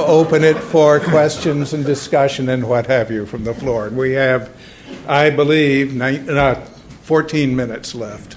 open it for questions and discussion and what have you from the floor. We have, I believe, 14 minutes left.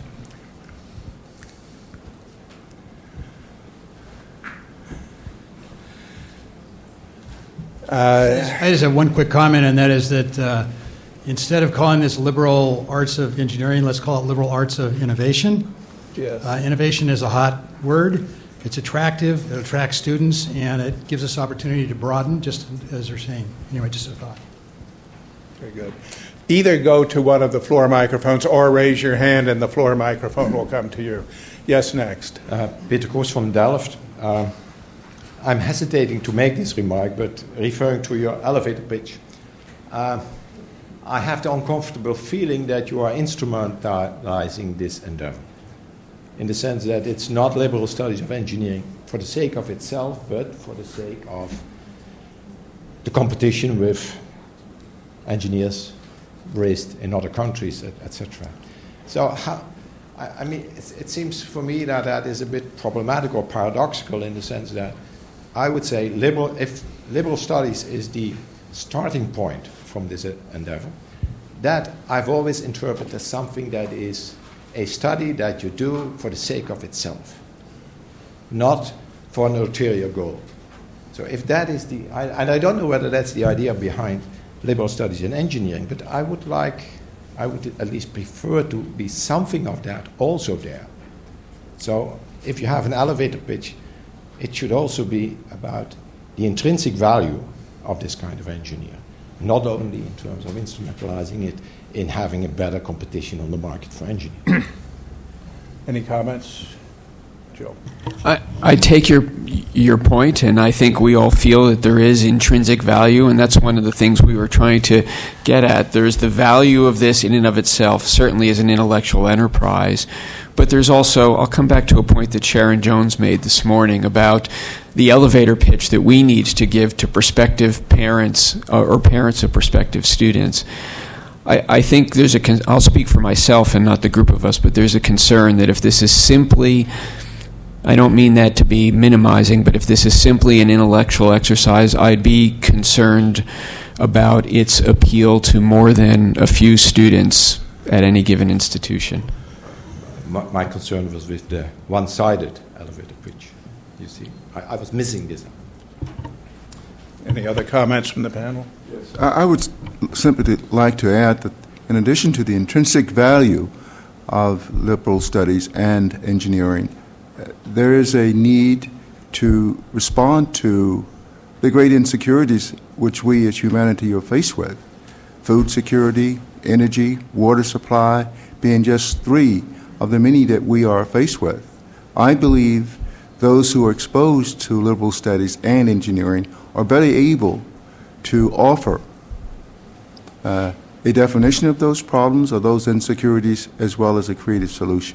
I just have one quick comment, and that is that instead of calling this liberal arts of engineering, let's call it liberal arts of innovation. Yes. Innovation is a hot word. It's attractive. It attracts students, and it gives us opportunity to broaden, just as you're saying. Anyway, just a thought. Very good. Either go to one of the floor microphones or raise your hand, and the floor microphone will come to you. Yes, next. Peter Koos from Delft. I'm hesitating to make this remark, but referring to your elevator pitch, I have the uncomfortable feeling that you are instrumentalizing this endeavor, in the sense that it's not liberal studies of engineering for the sake of itself, but for the sake of the competition with engineers raised in other countries, etc. So, I mean, it seems for me that that is a bit problematic or paradoxical in the sense that I would say if liberal studies is the starting point from this endeavor, that I've always interpreted as something that is a study that you do for the sake of itself, not for an ulterior goal. So if that is and I don't know whether that's the idea behind liberal studies in engineering, but I would at least prefer to be something of that also there. So if you have an elevator pitch, it should also be about the intrinsic value of this kind of engineer, not only in terms of instrumentalizing it in having a better competition on the market for engineers. Any comments? Joe? I take your point, and I think we all feel that there is intrinsic value, and that's one of the things we were trying to get at. There's the value of this in and of itself, certainly as an intellectual enterprise, but there's also, I'll come back to a point that Sharon Jones made this morning about the elevator pitch that we need to give to prospective parents or parents of prospective students. I think there's I'll speak for myself and not the group of us, but there's a concern that if this is simply, I don't mean that to be minimizing, but if this is simply an intellectual exercise, I'd be concerned about its appeal to more than a few students at any given institution. My concern was with the one-sided elevator pitch. You see, I was missing this. Any other comments from the panel? Yes. I would simply like to add that in addition to the intrinsic value of liberal studies and engineering, there is a need to respond to the great insecurities which we as humanity are faced with. Food security, energy, water supply being just three of the many that we are faced with. I believe those who are exposed to liberal studies and engineering are better able to offer a definition of those problems or those insecurities as well as a creative solution.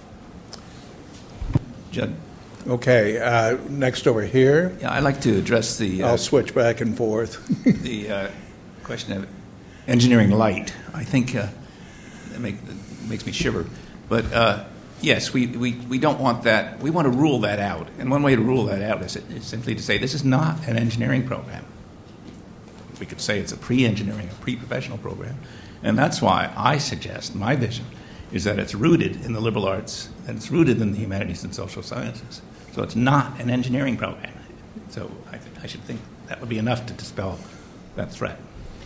Judd. Okay, next over here. Yeah, I'd like to address the... I'll switch back and forth. the question of engineering light. I think that makes me shiver. But yes, we don't want that. We want to rule that out. And one way to rule that out is simply to say this is not an engineering program. We could say it's a pre-engineering, a pre-professional program. And that's why I suggest, my vision, is that it's rooted in the liberal arts and it's rooted in the humanities and social sciences. So it's not an engineering program. So I should think that would be enough to dispel that threat.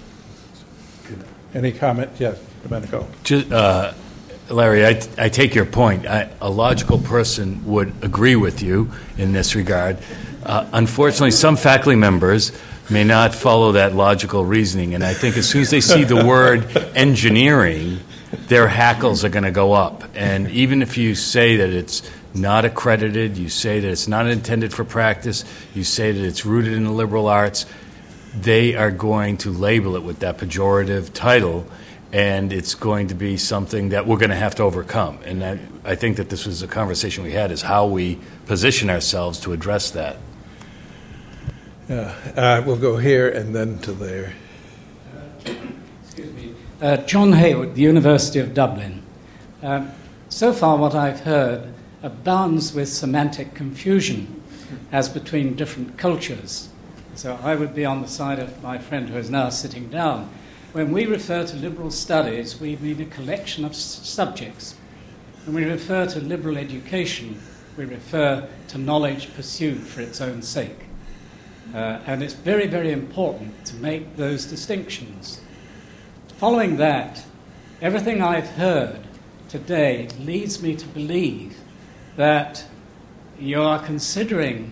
Any comment? Yes, Domenico. Larry, I take your point. A logical person would agree with you in this regard. Unfortunately, some faculty members may not follow that logical reasoning, and I think as soon as they see the word engineering, their hackles are going to go up. And even if you say that it's not accredited, you say that it's not intended for practice, you say that it's rooted in the liberal arts, they are going to label it with that pejorative title, and it's going to be something that we're going to have to overcome. And I think that this was a conversation we had, is how we position ourselves to address that. We'll go here and then to there. Excuse me. John Hayward, the University of Dublin. So far what I've heard abounds with semantic confusion as between different cultures. So I would be on the side of my friend who is now sitting down. When we refer to liberal studies, we mean a collection of subjects. When we refer to liberal education, we refer to knowledge pursued for its own sake. And it's very, very important to make those distinctions. Following that, everything I've heard today leads me to believe that you are considering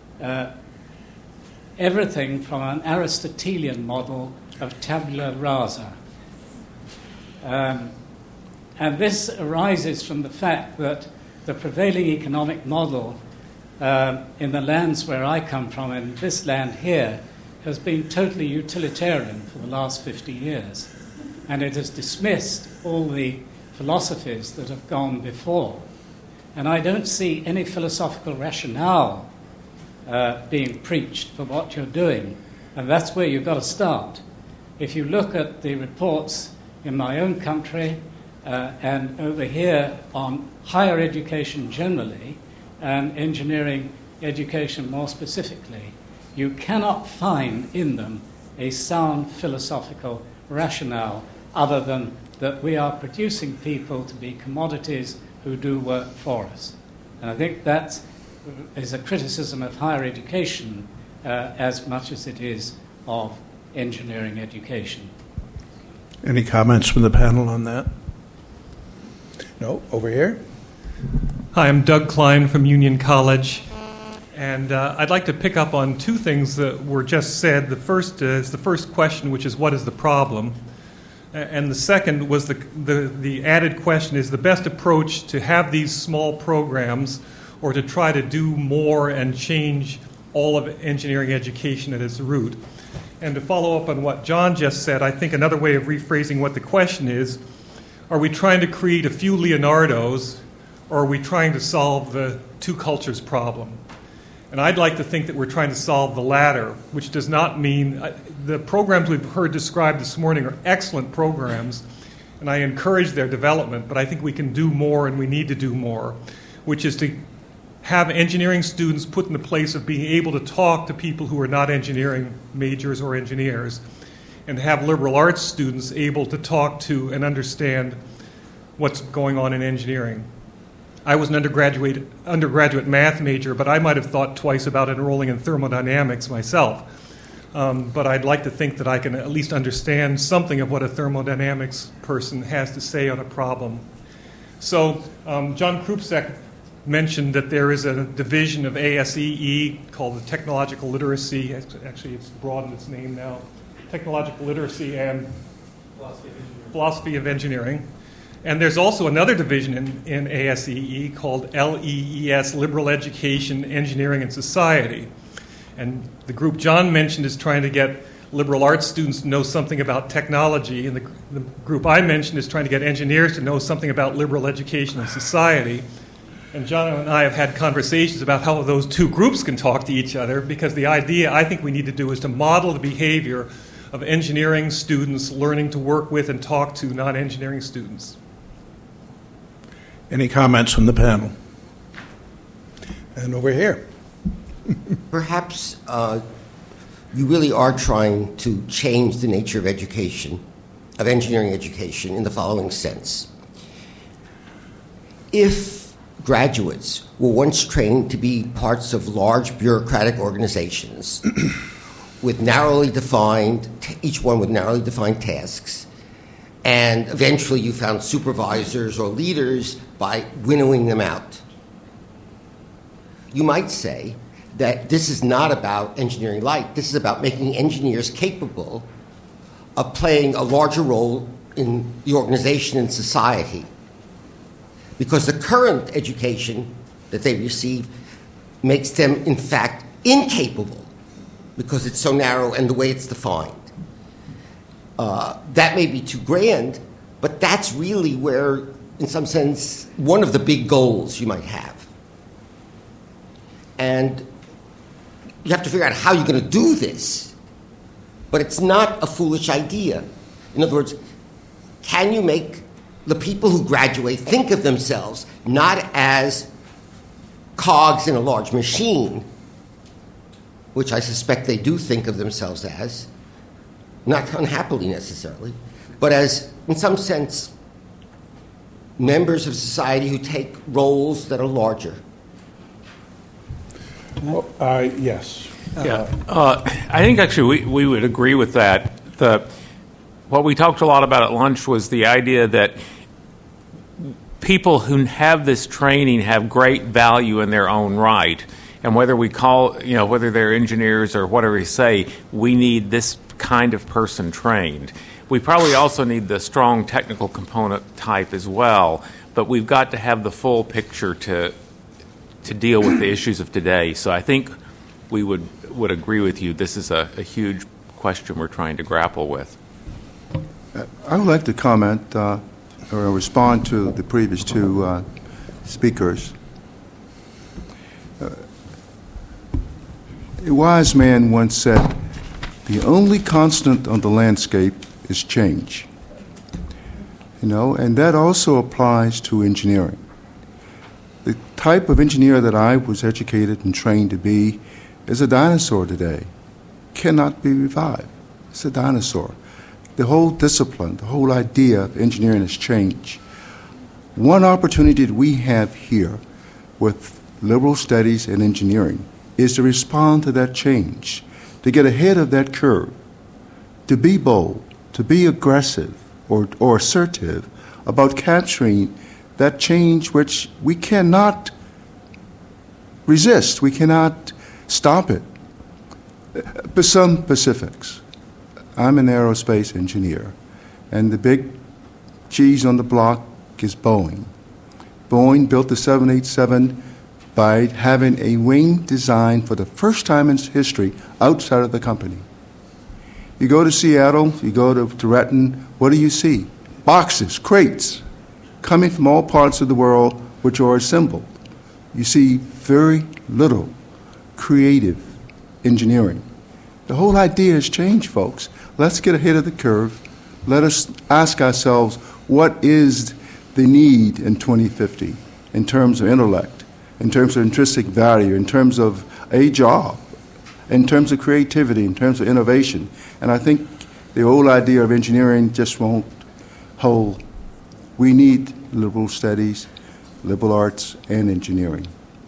everything from an Aristotelian model of tabula rasa. And this arises from the fact that the prevailing economic model in the lands where I come from, and this land here, has been totally utilitarian for the last 50 years. And it has dismissed all the philosophies that have gone before. And I don't see any philosophical rationale being preached for what you're doing. And that's where you've got to start. If you look at the reports in my own country and over here on higher education generally and engineering education more specifically, you cannot find in them a sound philosophical rationale other than that we are producing people to be commodities who do work for us. And I think that is a criticism of higher education as much as it is of engineering education. Any comments from the panel on that? No? Over here? Hi, I'm Doug Klein from Union College, and I'd like to pick up on two things that were just said. The first is the first question, which is what is the problem? And the second was the added question, is the best approach to have these small programs or to try to do more and change all of engineering education at its root? And to follow up on what John just said, I think another way of rephrasing what the question is, are we trying to create a few Leonardos, or are we trying to solve the two cultures problem? And I'd like to think that we're trying to solve the latter, which does not mean the programs we've heard described this morning are excellent programs, and I encourage their development, but I think we can do more and we need to do more, which is to have engineering students put in the place of being able to talk to people who are not engineering majors or engineers, and have liberal arts students able to talk to and understand what's going on in engineering. I was an undergraduate math major, but I might have thought twice about enrolling in thermodynamics myself. But I'd like to think that I can at least understand something of what a thermodynamics person has to say on a problem. So John Krupczak mentioned that there is a division of ASEE called the Technological Literacy. Actually, it's broadened its name now. Technological Literacy and Philosophy of Engineering. And there's also another division in ASEE called LEES, Liberal Education, Engineering, and Society. And the group John mentioned is trying to get liberal arts students to know something about technology, and the group I mentioned is trying to get engineers to know something about liberal education and society. And John and I have had conversations about how those two groups can talk to each other, because the idea I think we need to do is to model the behavior of engineering students learning to work with and talk to non-engineering students. Any comments from the panel? And over here. Perhaps you really are trying to change the nature of education, of engineering education, in the following sense. If graduates were once trained to be parts of large bureaucratic organizations with narrowly defined, each one with narrowly defined tasks, and eventually you found supervisors or leaders by winnowing them out, you might say that this is not about engineering light. This is about making engineers capable of playing a larger role in the organization and society. Because the current education that they receive makes them, in fact, incapable because it's so narrow and the way it's defined. That may be too grand, but that's really where, in some sense, one of the big goals you might have. And you have to figure out how you're going to do this, but it's not a foolish idea. In other words, can you make the people who graduate think of themselves not as cogs in a large machine, which I suspect they do think of themselves as, not unhappily necessarily, but as, in some sense, members of society who take roles that are larger. Yes. I think actually we would agree with that. What we talked a lot about at lunch was the idea that people who have this training have great value in their own right. And whether we call, whether they're engineers or whatever we say, we need this kind of person trained. We probably also need the strong technical component type as well, but we've got to have the full picture to deal with the issues of today. So I think we would agree with you. This is a huge question we're trying to grapple with. I would like to comment or respond to the previous two speakers. A wise man once said, "The only constant on the landscape is change." And that also applies to engineering. The type of engineer that I was educated and trained to be is a dinosaur today. Cannot be revived. It's a dinosaur. The whole discipline, the whole idea of engineering has changed. One opportunity that we have here with liberal studies and engineering is to respond to that change, to get ahead of that curve, to be bold, to be aggressive or assertive about capturing that change which we cannot resist, we cannot stop it. But some specifics. I'm an aerospace engineer, and the big cheese on the block is Boeing. Boeing built the 787 by having a wing designed for the first time in history outside of the company. You go to Seattle, you go to Renton, what do you see? Boxes, crates, coming from all parts of the world which are assembled. You see very little creative engineering. The whole idea has changed, folks. Let's get ahead of the curve. Let us ask ourselves, what is the need in 2050 in terms of intellect, in terms of intrinsic value, in terms of a job, in terms of creativity, in terms of innovation? And I think the old idea of engineering just won't hold. We need liberal studies, liberal arts, and engineering.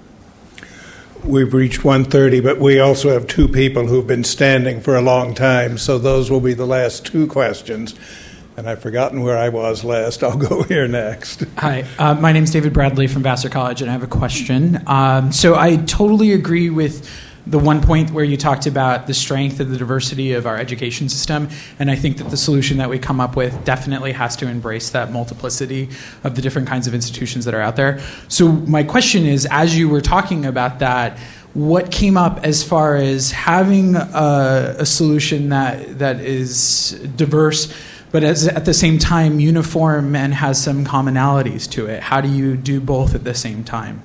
We've reached 1:30, but we also have two people who've been standing for a long time, so those will be the last two questions. And I've forgotten where I was last. I'll go here next. Hi, my name is David Bradley from Vassar College, and I have a question. So I totally agree with the one point where you talked about the strength and the diversity of our education system, and I think that the solution that we come up with definitely has to embrace that multiplicity of the different kinds of institutions that are out there. So my question is, as you were talking about that, what came up as far as having a solution that is diverse, but at the same time uniform and has some commonalities to it? How do you do both at the same time?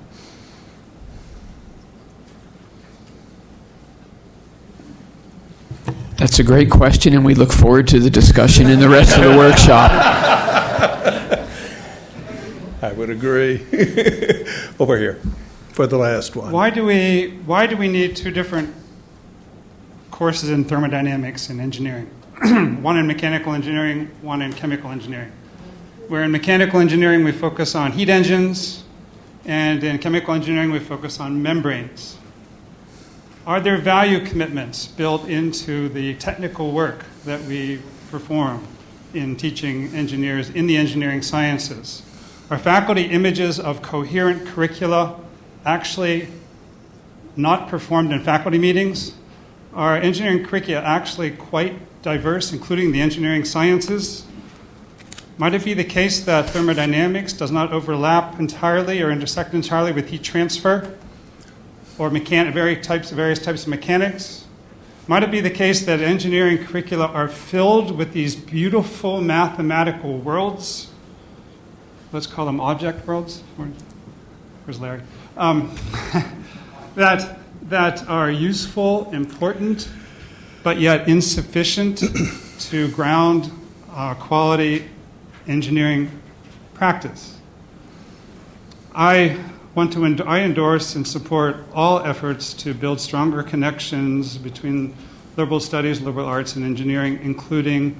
That's a great question, and we look forward to the discussion in the rest of the workshop. I would agree. Over here for the last one. Why do we need two different courses in thermodynamics and engineering? One in mechanical engineering, one in chemical engineering. Where in mechanical engineering we focus on heat engines, and in chemical engineering we focus on membranes. Are there value commitments built into the technical work that we perform in teaching engineers in the engineering sciences? Are faculty images of coherent curricula actually not performed in faculty meetings? Are engineering curricula actually quite diverse, including the engineering sciences? Might it be the case that thermodynamics does not overlap entirely or intersect entirely with heat transfer? Or various types of mechanics? Might it be the case that engineering curricula are filled with these beautiful mathematical worlds? Let's call them object worlds. Where's Larry? That are useful, important, but yet insufficient to ground quality engineering practice. I I endorse and support all efforts to build stronger connections between liberal studies, liberal arts, and engineering, including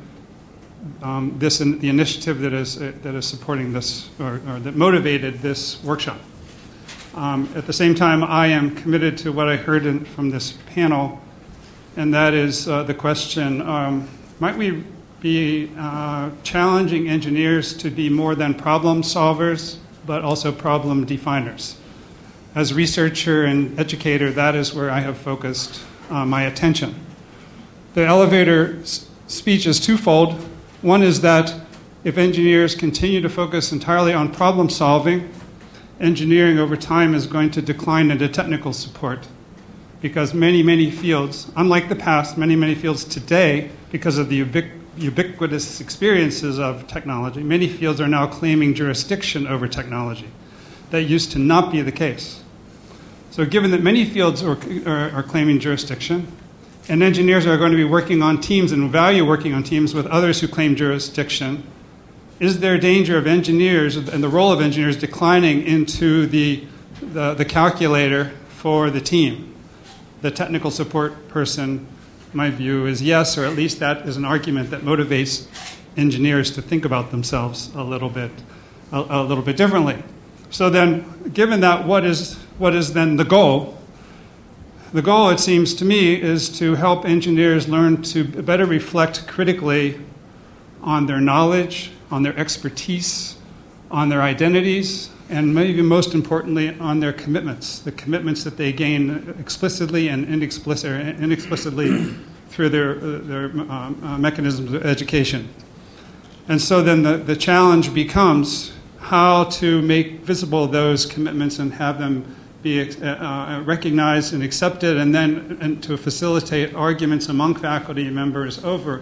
the initiative that is supporting this, or that motivated this workshop. At the same time, I am committed to what I heard from this panel, and that is the question, might we be challenging engineers to be more than problem solvers, but also problem definers? As researcher and educator, that is where I have focused my attention. The elevator speech is twofold. One is that if engineers continue to focus entirely on problem solving, engineering over time is going to decline into technical support, because many fields, unlike the past, many fields today, because of the ubiquitous experiences of technology, many fields are now claiming jurisdiction over technology. That used to not be the case. So given that many fields are claiming jurisdiction, and engineers are going to be working on teams and value working on teams with others who claim jurisdiction, is there a danger of engineers and the role of engineers declining into the calculator for the team? The technical support person, my view is yes, or at least that is an argument that motivates engineers to think about themselves a little bit differently. So then, given that, what is then the goal? The goal, it seems to me, is to help engineers learn to better reflect critically on their knowledge, on their expertise, on their identities, and maybe most importantly, on their commitments, the commitments that they gain explicitly and inexplicitly through their mechanisms of education. And so then the challenge becomes how to make visible those commitments and have them be recognized and accepted, and to facilitate arguments among faculty members over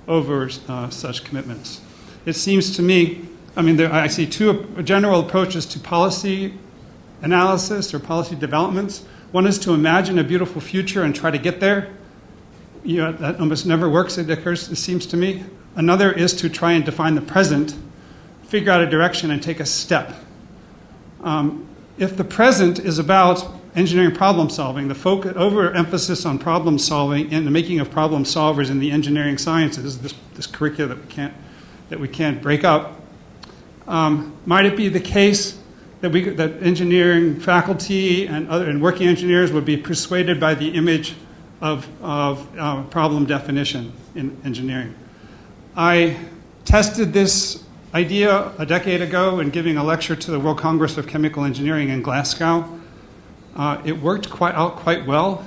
such commitments. It seems to me, I see two general approaches to policy analysis or policy developments. One is to imagine a beautiful future and try to get there. That almost never works, it seems to me. Another is to try and define the present, figure out a direction, and take a step. If the present is about engineering problem solving, the overemphasis on problem solving and the making of problem solvers in the engineering sciences, this curricula that we can't break up, might it be the case that engineering faculty and working engineers would be persuaded by the image of problem definition in engineering? I tested this idea a decade ago in giving a lecture to the World Congress of Chemical Engineering in Glasgow. It worked quite well,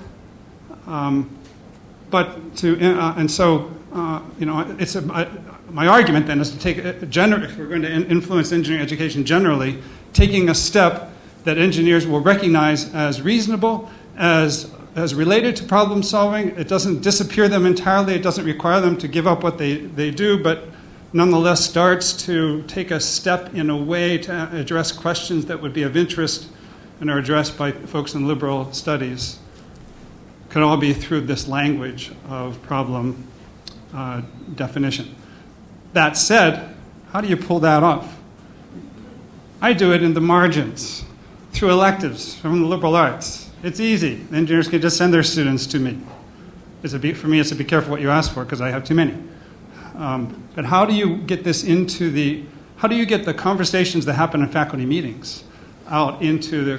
my argument then is to take if we're going to influence engineering education generally, taking a step that engineers will recognize as reasonable, as related to problem solving. It doesn't disappear them entirely. It doesn't require them to give up what they do, but nonetheless starts to take a step in a way to address questions that would be of interest and are addressed by folks in liberal studies. Could all be through this language of problem definition. That said, how do you pull that off? I do it in the margins, through electives from the liberal arts. It's easy. Engineers can just send their students to me. For me, it's to be careful what you ask for, because I have too many. But how do you get this how do you get the conversations that happen in faculty meetings out into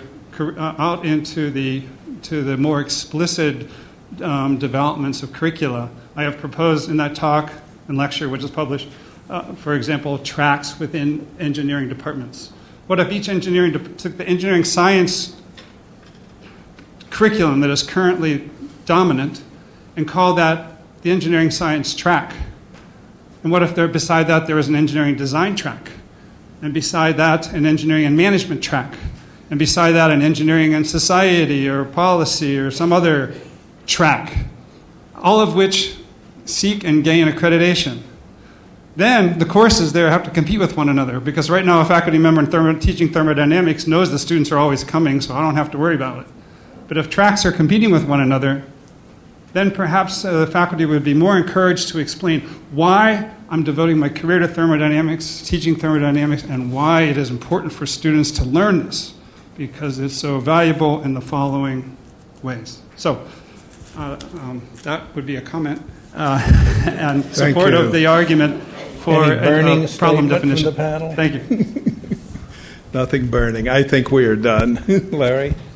the more explicit developments of curricula? I have proposed in that talk and lecture, which is published, for example, tracks within engineering departments. What if each took the engineering science curriculum that is currently dominant and called that the engineering science track? And what if beside that there was an engineering design track? And beside that, an engineering and management track? And beside that, an engineering and society or policy or some other track? All of which seek and gain accreditation. Then the courses there have to compete with one another, because right now a faculty member teaching thermodynamics knows the students are always coming, so I don't have to worry about it. But if tracks are competing with one another, then perhaps the faculty would be more encouraged to explain why I'm devoting my career to thermodynamics, teaching thermodynamics, and why it is important for students to learn this. because it's so valuable in the following ways. So that would be a comment and support of the argument for Any a problem statement definition. from the panel? Thank you. Nothing burning. I think we are done. Larry?